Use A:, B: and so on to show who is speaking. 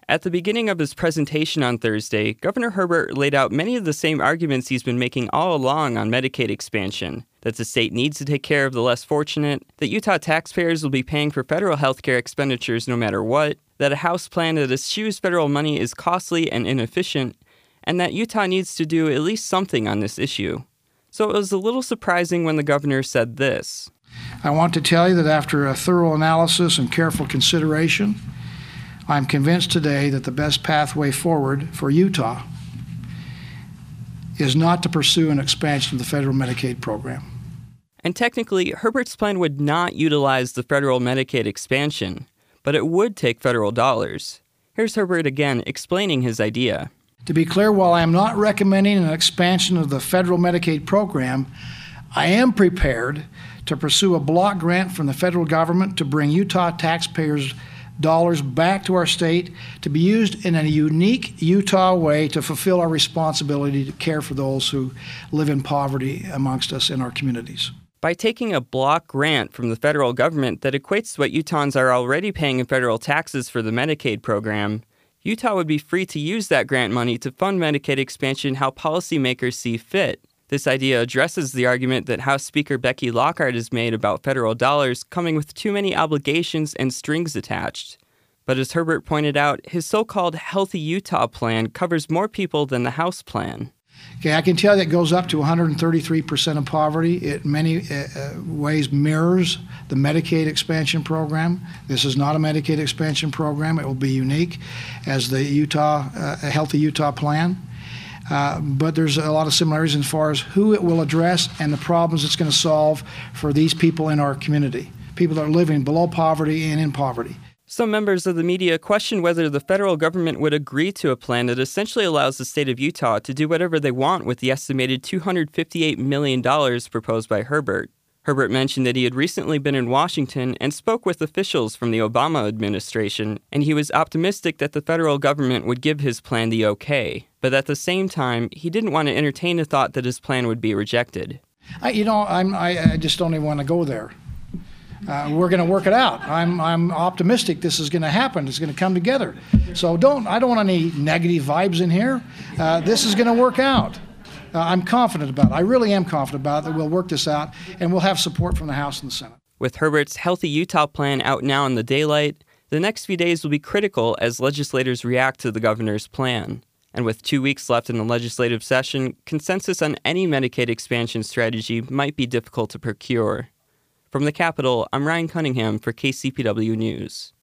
A: At the beginning of his presentation on Thursday, Governor Herbert laid out many of the same arguments he's been making all along on Medicaid expansion, that the state needs to take care of the less fortunate, that Utah taxpayers will be paying for federal health care expenditures no matter what, that a House plan that eschews federal money is costly and inefficient, and that Utah needs to do at least something on this issue. So it was a little surprising when the governor said this.
B: I want to tell you that after a thorough analysis and careful consideration, I'm convinced today that the best pathway forward for Utah is not to pursue an expansion of the federal Medicaid program.
A: And technically, Herbert's plan would not utilize the federal Medicaid expansion, but it would take federal dollars. Here's Herbert again explaining his idea.
B: To be clear, while I am not recommending an expansion of the federal Medicaid program, I am prepared to pursue a block grant from the federal government to bring Utah taxpayers' dollars back to our state to be used in a unique Utah way to fulfill our responsibility to care for those who live in poverty amongst us in our communities.
A: By taking a block grant from the federal government that equates to what Utahns are already paying in federal taxes for the Medicaid program, Utah would be free to use that grant money to fund Medicaid expansion how policymakers see fit. This idea addresses the argument that House Speaker Becky Lockhart has made about federal dollars coming with too many obligations and strings attached. But as Herbert pointed out, his so-called Healthy Utah plan covers more people than the House plan.
B: Okay, I can tell you that it goes up to 133% of poverty. It in many ways mirrors the Medicaid expansion program. This is not a Medicaid expansion program. It will be unique as the Healthy Utah plan. But there's a lot of similarities as far as who it will address and the problems it's going to solve for these people in our community, people that are living below poverty and in poverty.
A: Some members of the media question whether the federal government would agree to a plan that essentially allows the state of Utah to do whatever they want with the estimated $258 million proposed by Herbert. Herbert mentioned that he had recently been in Washington and spoke with officials from the Obama administration, and he was optimistic that the federal government would give his plan the okay. But at the same time, he didn't want to entertain the thought that his plan would be rejected.
B: I just don't even want to go there. We're going to work it out. I'm optimistic this is going to happen. It's going to come together. So I don't want any negative vibes in here. This is going to work out. I'm confident about it. I really am confident about it that we'll work this out and we'll have support from the House and the Senate.
A: With Herbert's Healthy Utah plan out now in the daylight, the next few days will be critical as legislators react to the governor's plan. And with 2 weeks left in the legislative session, consensus on any Medicaid expansion strategy might be difficult to procure. From the Capitol, I'm Ryan Cunningham for KCPW News.